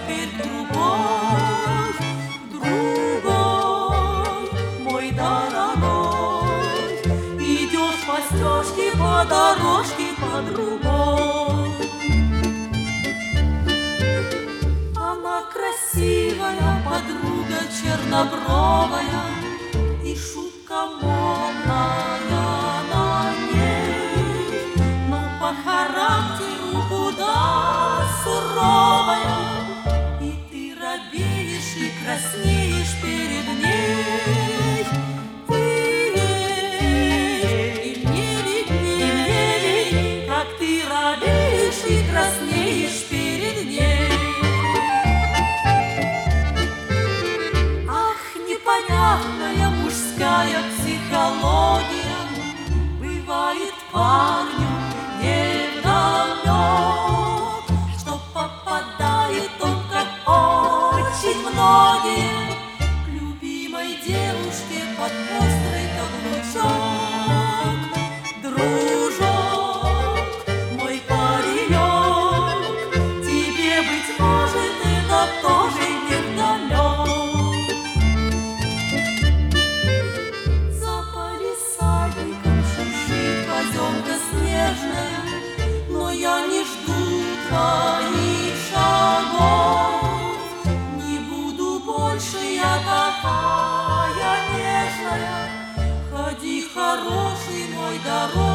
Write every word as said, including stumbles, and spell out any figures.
теперь другой, другой, мой дорогой. Идешь по стежке, по дорожке, по другой. Она красивая подруга, чернобровая, и шутка модная на ней, но по характеру куда суровая, и ты робеешь и краснеешь перед ней. Ты ей, и мне видней, как ты робеешь и краснеешь перед ней. Ах, непонятная мужская психология, бывает парню невдомек, что попадает он, как очень многие, к любимой девушке под острый каблучок. Дружок, мой паренек, тебе, быть может, это тоже невдомек. За палисадником шуршит поземка снежная, но я не жду твоих шагов. Не буду больше я такая нежная. Ходи, хороший мой дорогой.